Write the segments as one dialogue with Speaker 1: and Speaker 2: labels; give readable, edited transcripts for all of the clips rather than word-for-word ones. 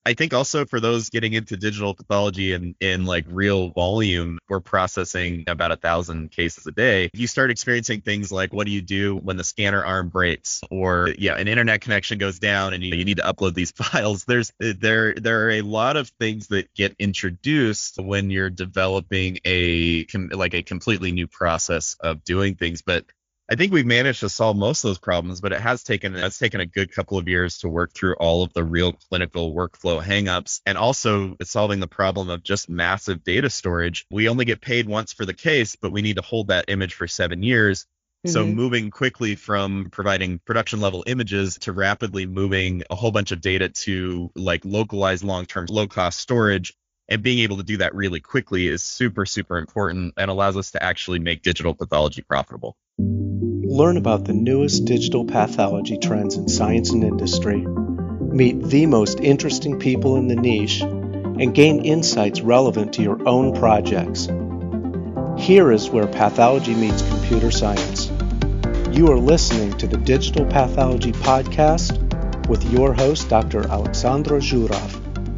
Speaker 1: I think also for those getting into digital pathology and in like real volume, we're processing about 1,000 cases a day. You start experiencing things like what do you do when the scanner arm breaks or an internet connection goes down and you need to upload these files. There are a lot of things that get introduced when you're developing a completely new process of doing things. But I think we've managed to solve most of those problems, but it's taken a good couple of years to work through all of the real clinical workflow hangups. And also it's solving the problem of just massive data storage. We only get paid once for the case, but we need to hold that image for 7 years. So moving quickly from providing production level images to rapidly moving a whole bunch of data to like localized long-term low cost storage and being able to do that really quickly is super, super important and allows us to actually make digital pathology profitable.
Speaker 2: Learn about the newest digital pathology trends in science and industry, meet the most interesting people in the niche, and gain insights relevant to your own projects. Here is where pathology meets computer science. You are listening to the Digital Pathology Podcast with your host, Dr. Alexandra Zhurov.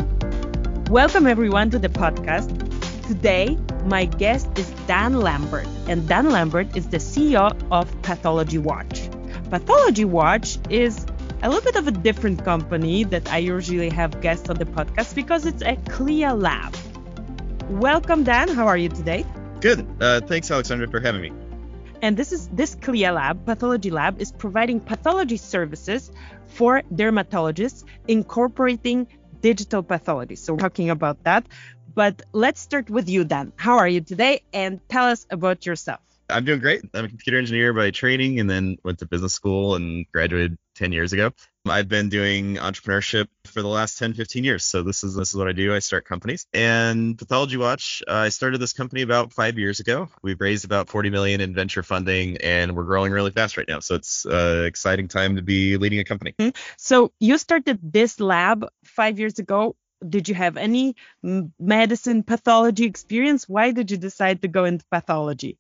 Speaker 3: Welcome everyone to the podcast. Today, my guest is Dan Lambert, and Dan Lambert is the CEO of Pathology Watch. Pathology Watch is a little bit of a different company that I usually have guests on the podcast because it's a CLIA lab. Welcome, Dan. How are you today?
Speaker 1: Good. Thanks, Alexandra, for having me.
Speaker 3: And this CLIA lab, Pathology Lab, is providing pathology services for dermatologists, incorporating digital pathology. So we're talking about that. But let's start with you, Dan. How are you today? And tell us about yourself.
Speaker 1: I'm doing great. I'm a computer engineer by training and then went to business school and graduated 10 years ago. I've been doing entrepreneurship for the last 10, 15 years. So this is what I do. I start companies. And Pathology Watch, I started this company about 5 years ago. We've raised about 40 million in venture funding and we're growing really fast right now. So it's an exciting time to be leading a company.
Speaker 3: So you started this lab 5 years ago. Did you have any medicine pathology experience? Why did you decide to go into pathology?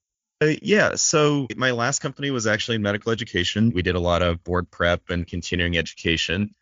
Speaker 1: So my last company was actually in medical education. We did a lot of board prep and continuing education.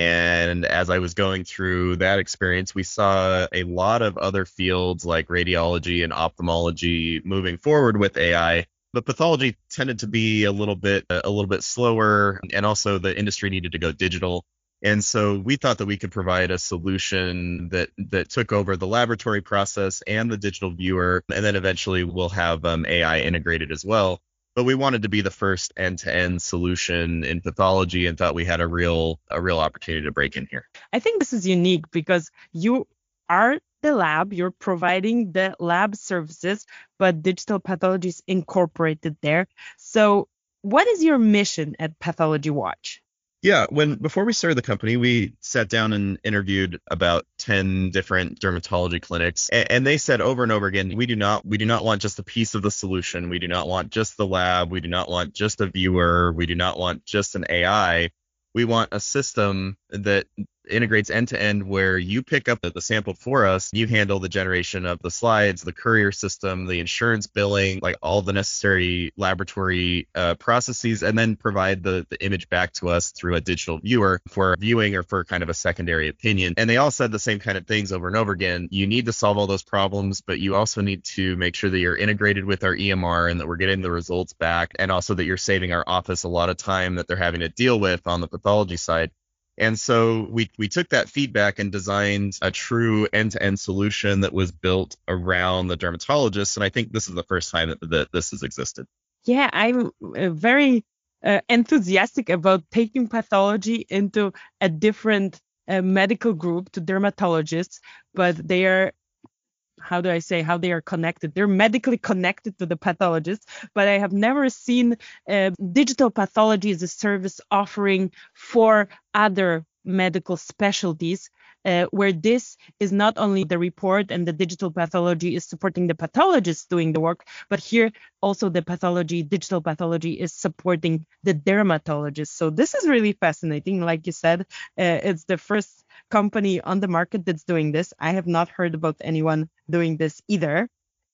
Speaker 1: And as I was going through that experience, we saw a lot of other fields like radiology and ophthalmology moving forward with AI. But pathology tended to be a little bit slower, and also the industry needed to go digital. And so we thought that we could provide a solution that took over the laboratory process and the digital viewer, and then eventually we'll have AI integrated as well. But we wanted to be the first end-to-end solution in pathology and thought we had a real opportunity to break in here.
Speaker 3: I think this is unique because you are the lab, you're providing the lab services, but digital pathology is incorporated there. So what is your mission at Pathology Watch?
Speaker 1: Yeah, before we started the company, we sat down and interviewed about 10 different dermatology clinics, and they said over and over again, we do not want just a piece of the solution. We do not want just the lab. We do not want just a viewer. We do not want just an AI. We want a system that integrates end to end where you pick up the sample for us, you handle the generation of the slides, the courier system, the insurance billing, like all the necessary laboratory processes, and then provide the image back to us through a digital viewer for viewing or for kind of a secondary opinion. And they all said the same kind of things over and over again. You need to solve all those problems, but you also need to make sure that you're integrated with our EMR and that we're getting the results back, and also that you're saving our office a lot of time that they're having to deal with on the pathology side. And so we took that feedback and designed a true end-to-end solution that was built around the dermatologist. And I think this is the first time that this has existed.
Speaker 3: Yeah, I'm very enthusiastic about taking pathology into a different medical group to dermatologists, but they are, how they are connected. They're medically connected to the pathologist, but I have never seen digital pathology as a service offering for other medical specialties, where this is not only the report and the digital pathology is supporting the pathologist doing the work, but here also the digital pathology is supporting the dermatologist. So this is really fascinating. Like you said, it's the first company on the market that's doing this. I have not heard about anyone doing this either.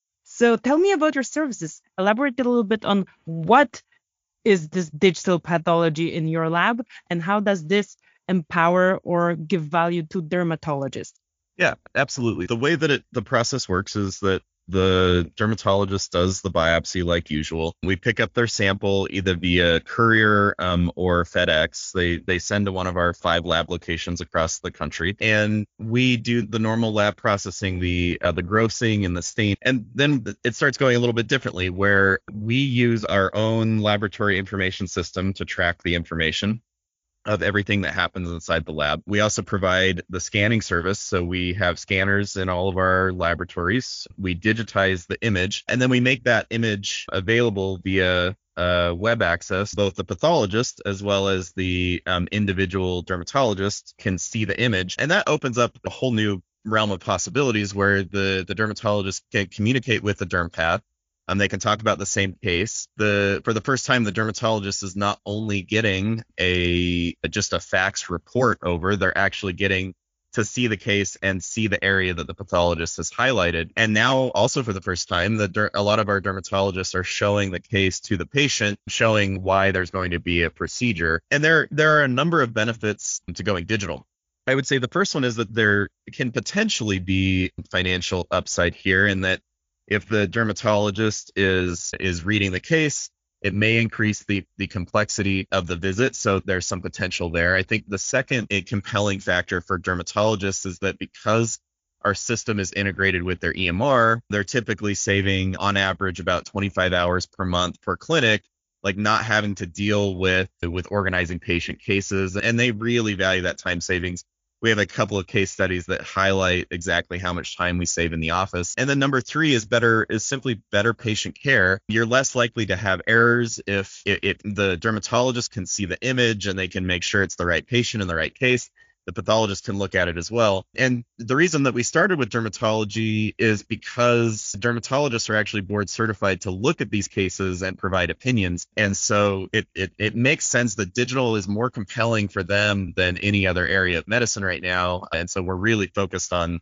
Speaker 3: So tell me about your services. Elaborate a little bit on what is this digital pathology in your lab and how does this empower or give value to dermatologists?
Speaker 1: Yeah, absolutely. The way that the process works is that the dermatologist does the biopsy like usual. We pick up their sample either via courier or FedEx. They send to one of our 5 lab locations across the country, and we do the normal lab processing, the grossing and the stain. And then it starts going a little bit differently, where we use our own laboratory information system to track the information of everything that happens inside the lab. We also provide the scanning service. So we have scanners in all of our laboratories. We digitize the image, and then we make that image available via web access. Both the pathologist as well as the individual dermatologist can see the image. And that opens up a whole new realm of possibilities where the dermatologist can communicate with the derm path. They can talk about the same case. For the first time, the dermatologist is not only getting just a fax report over, they're actually getting to see the case and see the area that the pathologist has highlighted. And now also for the first time, a lot of our dermatologists are showing the case to the patient, showing why there's going to be a procedure. And there are a number of benefits to going digital. I would say the first one is that there can potentially be financial upside here, in that if the dermatologist is reading the case, it may increase the complexity of the visit. So there's some potential there. I think the second compelling factor for dermatologists is that because our system is integrated with their EMR, they're typically saving on average about 25 hours per month per clinic, like not having to deal with organizing patient cases. And they really value that time savings. We have a couple of case studies that highlight exactly how much time we save in the office. And then number 3 is simply better patient care. You're less likely to have errors if the dermatologist can see the image and they can make sure it's the right patient in the right case. The pathologist can look at it as well. And the reason that we started with dermatology is because dermatologists are actually board certified to look at these cases and provide opinions. And so it makes sense that digital is more compelling for them than any other area of medicine right now. And so we're really focused on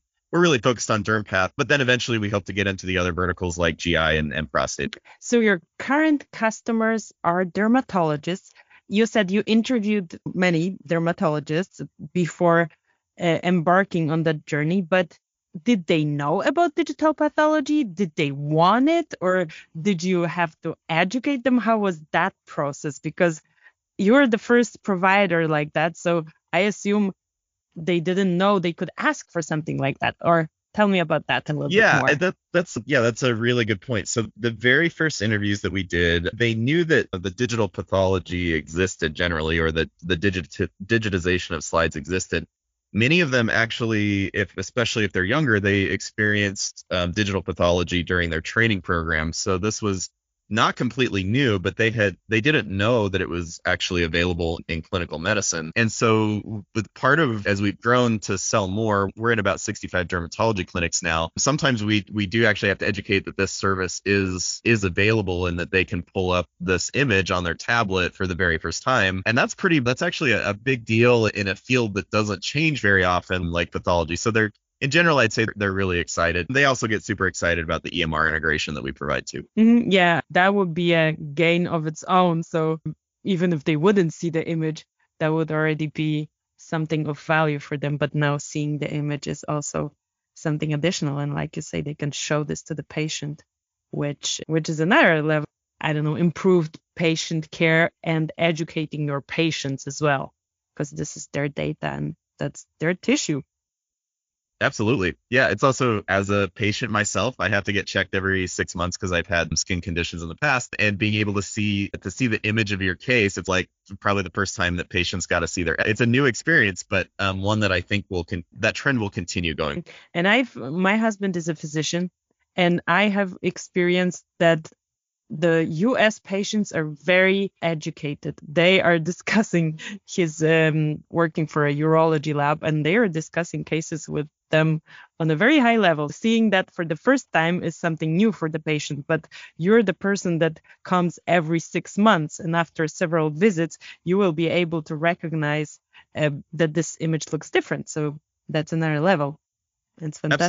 Speaker 1: derm path, but then eventually we hope to get into the other verticals like GI and prostate.
Speaker 3: So your current customers are dermatologists. You said you interviewed many dermatologists before embarking on that journey, but did they know about digital pathology? Did they want it, or did you have to educate them? How was that process? Because you're the first provider like that, so I assume they didn't know they could ask for something like that. Or tell me about that a little bit more.
Speaker 1: That's a really good point. So the very first interviews that we did, they knew that the digital pathology existed generally, or that the digitization of slides existed. Many of them actually, especially if they're younger, they experienced digital pathology during their training program. So this was not completely new, but they didn't know that it was actually available in clinical medicine. And so with part of, as we've grown to sell more, we're in about 65 dermatology clinics now. Sometimes we do actually have to educate that this service is available and that they can pull up this image on their tablet for the very first time. And that's actually a big deal in a field that doesn't change very often, like pathology. So in general, I'd say they're really excited. They also get super excited about the EMR integration that we provide too.
Speaker 3: Mm-hmm. Yeah, that would be a gain of its own. So even if they wouldn't see the image, that would already be something of value for them. But now seeing the image is also something additional. And like you say, they can show this to the patient, which is another level, I don't know, improved patient care and educating your patients as well, because this is their data and that's their tissue.
Speaker 1: Absolutely. Yeah. It's also, as a patient myself, I have to get checked every 6 months because I've had skin conditions in the past, and being able to see the image of your case, it's like probably the first time that patients got to see it's a new experience, but one that I think that trend will continue going.
Speaker 3: And my husband is a physician, and I have experienced that the US patients are very educated. They are discussing his working for a urology lab, and they are discussing cases with them on a very high level. Seeing that for the first time is something new for the patient, but you're the person that comes every 6 months, and after several visits, you will be able to recognize that this image looks different. So that's another level. It's fantastic.
Speaker 1: Absolutely.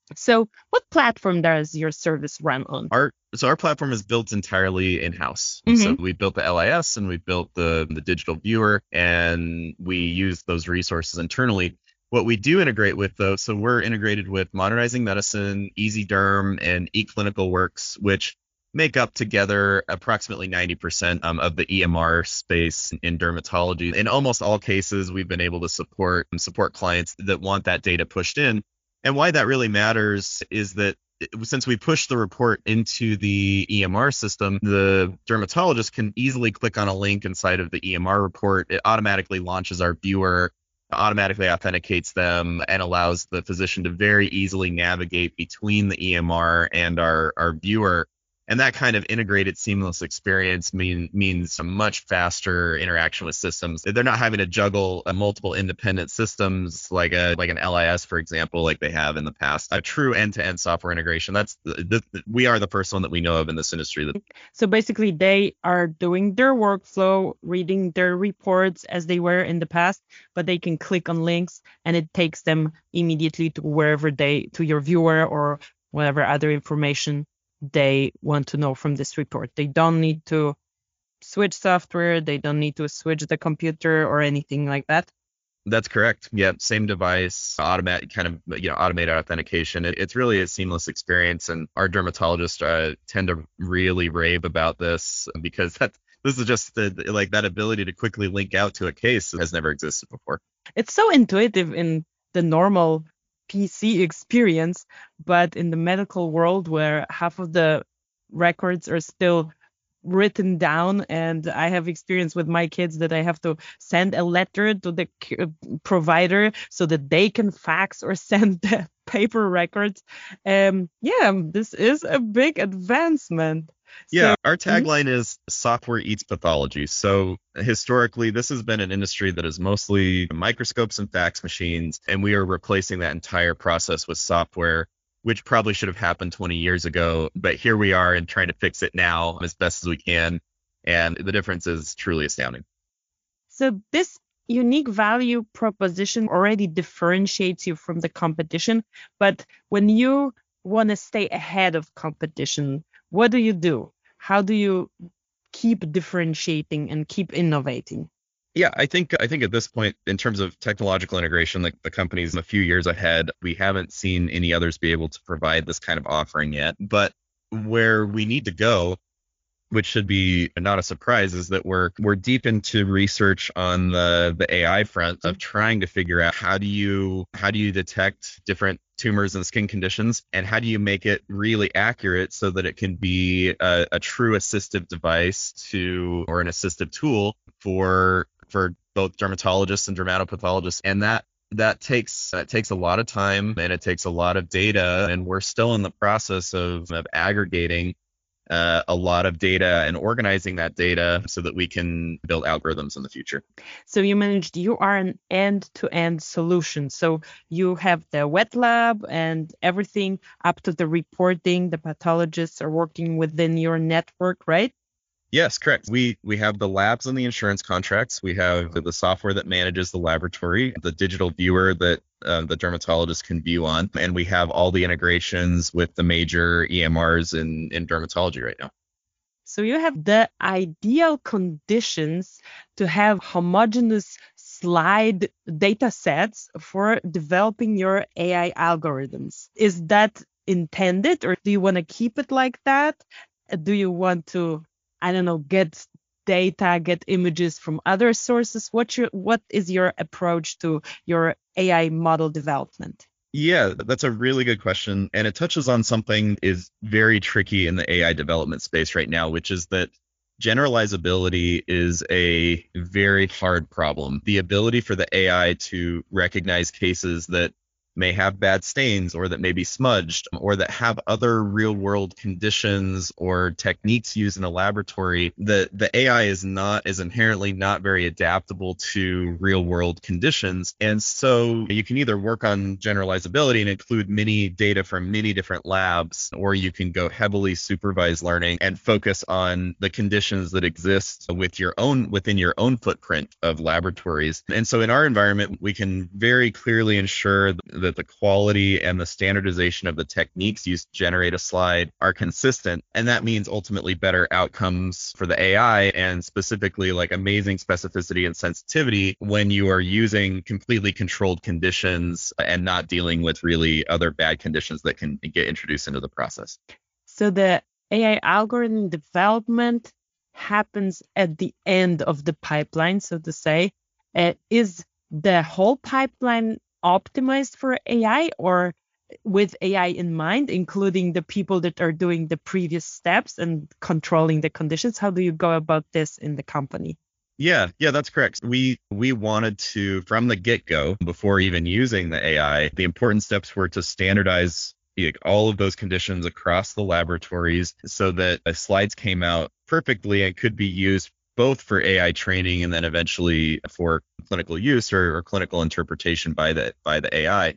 Speaker 3: So what platform does your service run on?
Speaker 1: Our platform is built entirely in-house.
Speaker 3: Mhm.
Speaker 1: So we built the LIS and we built the digital viewer, and we use those resources internally. What we do integrate with, though, so we're integrated with Modernizing Medicine, EasyDerm, and eClinicalWorks, which make up together approximately 90% of the EMR space in dermatology. In almost all cases, we've been able to support clients that want that data pushed in. And why that really matters is that since we push the report into the EMR system, the dermatologist can easily click on a link inside of the EMR report. It automatically launches our viewer, automatically authenticates them, and allows the physician to very easily navigate between the EMR and our viewer. And that kind of integrated seamless experience means a much faster interaction with systems. They're not having to juggle multiple independent systems like an LIS, for example, like they have in the past. A true end-to-end software integration. We are the first one that we know of in this industry.
Speaker 3: So basically, they are doing their workflow, reading their reports as they were in the past, but they can click on links and it takes them immediately to your viewer or whatever other information they want to know from this report. They don't need to switch software. They don't need to switch the computer or anything like that.
Speaker 1: That's correct. Yeah, same device, automatic automated authentication. It's really a seamless experience, and our dermatologists tend to really rave about this because this is just that ability to quickly link out to a case has never existed before.
Speaker 3: It's so intuitive in the normal PC experience, but in the medical world where half of the records are still written down, and I have experience with my kids that I have to send a letter to the provider so that they can fax or send the paper records. This is a big advancement.
Speaker 1: Yeah, our tagline is software eats pathology. So historically, this has been an industry that is mostly microscopes and fax machines, and we are replacing that entire process with software, which probably should have happened 20 years ago. But here we are and trying to fix it now as best as we can. And the difference is truly astounding.
Speaker 3: So this unique value proposition already differentiates you from the competition. But when you want to stay ahead of competition, what do? How do you keep differentiating and keep innovating?
Speaker 1: Yeah, I think at this point, in terms of technological integration, like the company's a few years ahead. We haven't seen any others be able to provide this kind of offering yet. But where we need to go, which should be not a surprise, is that we're deep into research on the AI front of trying to figure out how do you detect different tumors and skin conditions, and how do you make it really accurate so that it can be a true assistive device or an assistive tool for both dermatologists and dermatopathologists. And that takes a lot of time, and it takes a lot of data, and we're still in the process of aggregating a lot of data and organizing that data so that we can build algorithms in the future.
Speaker 3: So you are an end-to-end solution. So you have the wet lab and everything up to the reporting. The pathologists are working within your network, right?
Speaker 1: Yes, correct. We have the labs and the insurance contracts. We have the software that manages the laboratory, the digital viewer that the dermatologist can view on, and we have all the integrations with the major EMRs in dermatology right now.
Speaker 3: So you have the ideal conditions to have homogeneous slide data sets for developing your AI algorithms. Is that intended, or do you want to keep it like that? Do you want to, get data, get images from other sources? What is your approach to your AI model development?
Speaker 1: Yeah, that's a really good question. And it touches on something is very tricky in the AI development space right now, which is that generalizability is a very hard problem. The ability for the AI to recognize cases that may have bad stains, or that may be smudged, or that have other real world conditions or techniques used in a laboratory, the AI is inherently not very adaptable to real world conditions. And so you can either work on generalizability and include many data from many different labs, or you can go heavily supervised learning and focus on the conditions that exist within your own footprint of laboratories. And so in our environment, we can very clearly ensure that the quality and the standardization of the techniques used to generate a slide are consistent. And that means ultimately better outcomes for the AI, and specifically like amazing specificity and sensitivity when you are using completely controlled conditions and not dealing with really other bad conditions that can get introduced into the process.
Speaker 3: So the AI algorithm development happens at the end of the pipeline, so to say. Is the whole pipeline optimized for AI, or with AI in mind, including the people that are doing the previous steps and controlling the conditions? How do you go about this in the company?
Speaker 1: Yeah, that's correct. We wanted to, from the get-go, before even using the AI, the important steps were to standardize all of those conditions across the laboratories so that the slides came out perfectly and could be used both for AI training and then eventually for clinical use or clinical interpretation by the AI.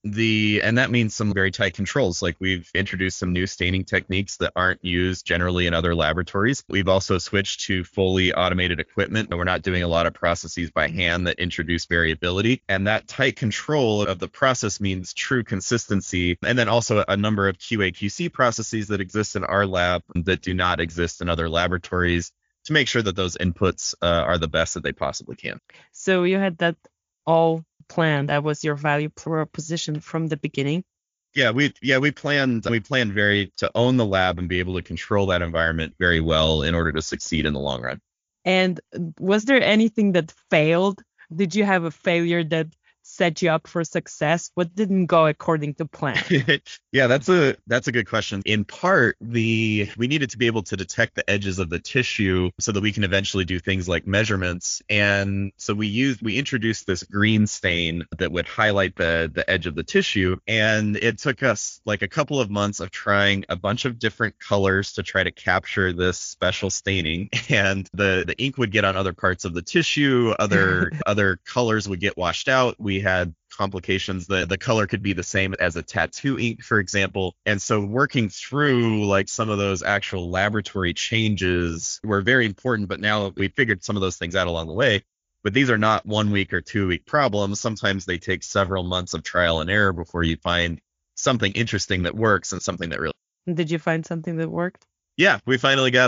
Speaker 1: And that means some very tight controls. Like, we've introduced some new staining techniques that aren't used generally in other laboratories. We've also switched to fully automated equipment, and we're not doing a lot of processes by hand that introduce variability. And that tight control of the process means true consistency. And then also a number of QA/QC processes that exist in our lab that do not exist in other laboratories, to make sure that those inputs are the best that they possibly can.
Speaker 3: So you had that all planned. That was your value proposition from the beginning.
Speaker 1: Yeah, we planned to own the lab and be able to control that environment very well in order to succeed in the long run.
Speaker 3: And was there anything that failed? Did you have a failure that set you up for success? What didn't go according to plan?
Speaker 1: Yeah, that's a good question. In part, we needed to be able to detect the edges of the tissue so that we can eventually do things like measurements. And so we introduced this green stain that would highlight the edge of the tissue. And it took us like a couple of months of trying a bunch of different colors to try to capture this special staining. And the ink would get on other parts of the tissue, other colors would get washed out. We had complications. The color could be the same as a tattoo ink, for example. And so working through like some of those actual laboratory changes were very important, but now we figured some of those things out along the way. But these are not 1 week or 2 week problems. Sometimes they take several months of trial and error before you find something interesting that works and something that really.
Speaker 3: Did you find something that worked?
Speaker 1: Yeah, we finally got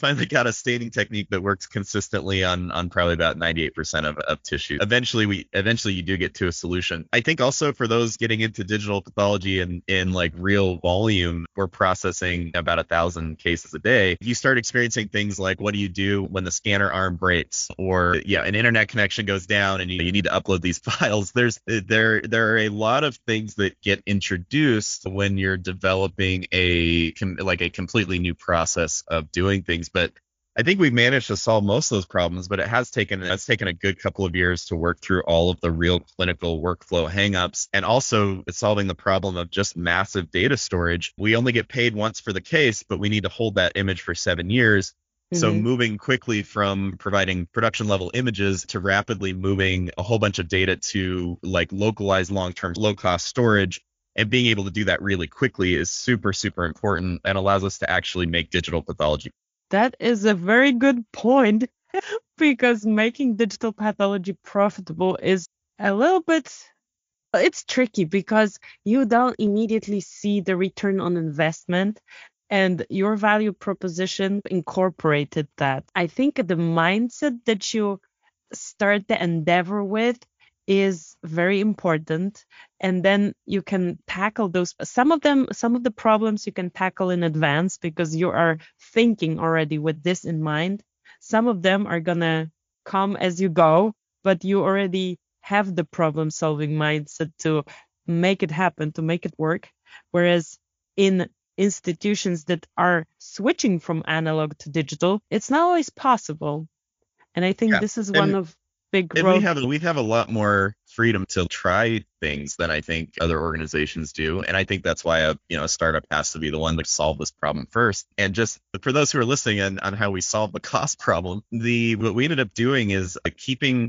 Speaker 1: a staining technique that works consistently on probably about 98% of tissue. Eventually you do get to a solution. I think also for those getting into digital pathology and in like real volume, we're processing about 1,000 cases a day. You start experiencing things like, what do you do when the scanner arm breaks, or an internet connection goes down and you need to upload these files. There are a lot of things that get introduced when you're developing a completely new process of doing things. But I think we've managed to solve most of those problems, but it's taken a good couple of years to work through all of the real clinical workflow hangups, and also solving the problem of just massive data storage. We only get paid once for the case, but we need to hold that image for 7 years. Mm-hmm. So moving quickly from providing production level images to rapidly moving a whole bunch of data to like localized long-term low-cost storage, and being able to do that really quickly is super, super important and allows us to actually make digital pathology.
Speaker 3: That is a very good point, because making digital pathology profitable is a little bit, it's tricky because you don't immediately see the return on investment, and your value proposition incorporated that. I think the mindset that you start the endeavor with is very important, and then you can tackle some of the problems you can tackle in advance because you are thinking already with this in mind. Some of them are gonna come as you go, but you already have the problem solving mindset to make it happen, to make it work. Whereas in institutions that are switching from analog to digital, it's not always possible. And I think this is one of big growth.
Speaker 1: And we have a lot more freedom to try things than I think other organizations do. And I think that's why a startup has to be the one to solve this problem first. And just for those who are listening on how we solve the cost problem, what we ended up doing is keeping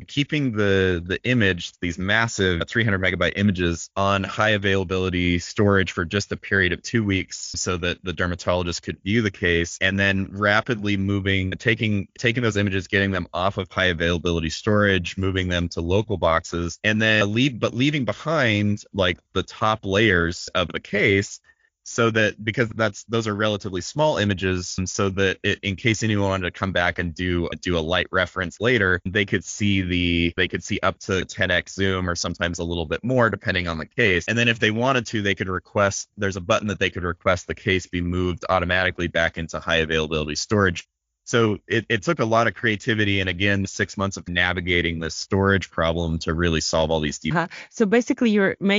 Speaker 1: the image, these massive 300 megabyte images, on high availability storage for just a period of 2 weeks so that the dermatologist could view the case, and then rapidly taking those images, getting them off of high availability storage, moving them to local boxes, and and then leaving behind like the top layers of the case, so that because those are relatively small images, and so that in case anyone wanted to come back and do a light reference later, they could see up to 10x zoom or sometimes a little bit more depending on the case. And then if they wanted to, they could request, there's a button that they could request the case be moved automatically back into high availability storage. So it took a lot of creativity and, again, 6 months of navigating this storage problem to really solve all these deep.
Speaker 3: So basically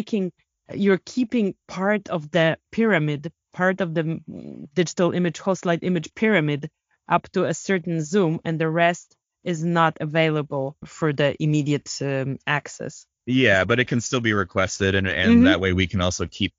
Speaker 3: you're keeping part of the pyramid, part of the digital image, host light image pyramid up to a certain zoom, and the rest is not available for the immediate access.
Speaker 1: Yeah, but it can still be requested, and that way we can also keep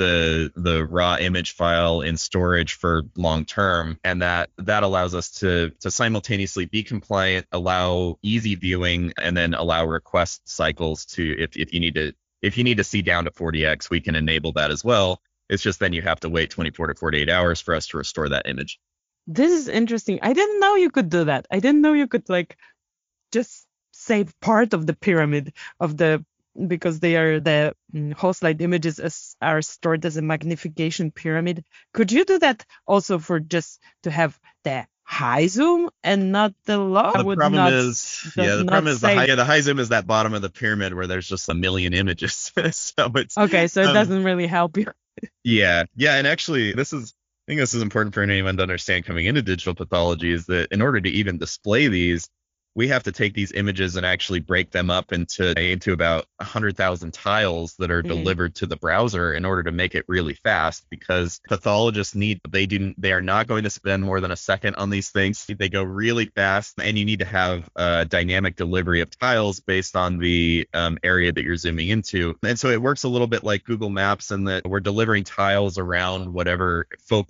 Speaker 1: the raw image file in storage for long term, and that allows us to simultaneously be compliant, allow easy viewing, and then allow request cycles to if you need to see down to 40x, we can enable that as well. It's just then you have to wait 24 to 48 hours for us to restore that image.
Speaker 3: This is interesting. I didn't know you could do that. I didn't know you could just save part of the pyramid because they are the host light images are stored as a magnification pyramid. Could you do that also for just to have the high zoom and not the low?
Speaker 1: The problem is the high zoom is that bottom of the pyramid where there's just a million images. So it's
Speaker 3: okay. So it doesn't really help you.
Speaker 1: Yeah. And actually, I think this is important for anyone to understand coming into digital pathology, is that in order to even display these, we have to take these images and actually break them up into about 100,000 tiles that are delivered to the browser in order to make it really fast, because pathologists they are not going to spend more than a second on these things. They go really fast, and you need to have dynamic delivery of tiles based on the area that you're zooming into. And so it works a little bit like Google Maps in that we're delivering tiles around whatever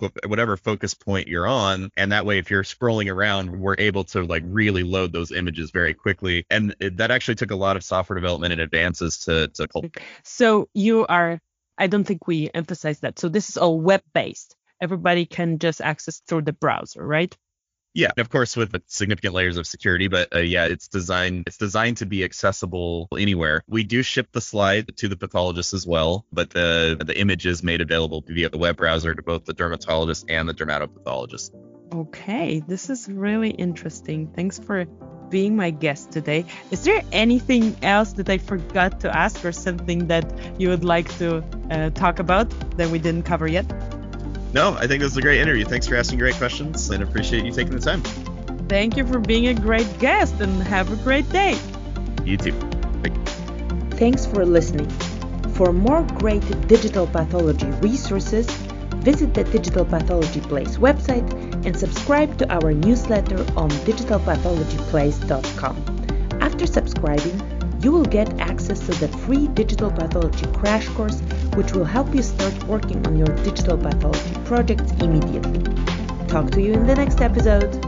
Speaker 1: focus point you're on, and that way if you're scrolling around, we're able to really load those images very quickly, and that actually took a lot of software development and advances to.
Speaker 3: So I don't think we emphasize that. So this is all web-based. Everybody can just access through the browser, right?
Speaker 1: Yeah, of course, with significant layers of security, but it's designed to be accessible anywhere. We do ship the slide to the pathologist as well, but the image is made available via the web browser to both the dermatologist and the dermatopathologist.
Speaker 3: Okay, this is really interesting. Thanks for being my guest today. Is there anything else that I forgot to ask, or something that you would like to talk about that we didn't cover yet?
Speaker 1: No, I think this was a great interview. Thanks for asking great questions, and appreciate you taking the time.
Speaker 3: Thank you for being a great guest, and have a great day.
Speaker 1: You too. Bye.
Speaker 4: Thanks for listening. For more great digital pathology resources, visit the Digital Pathology Place website and subscribe to our newsletter on digitalpathologyplace.com. After subscribing, you will get access to the free digital pathology crash course, which will help you start working on your digital pathology projects immediately. Talk to you in the next episode.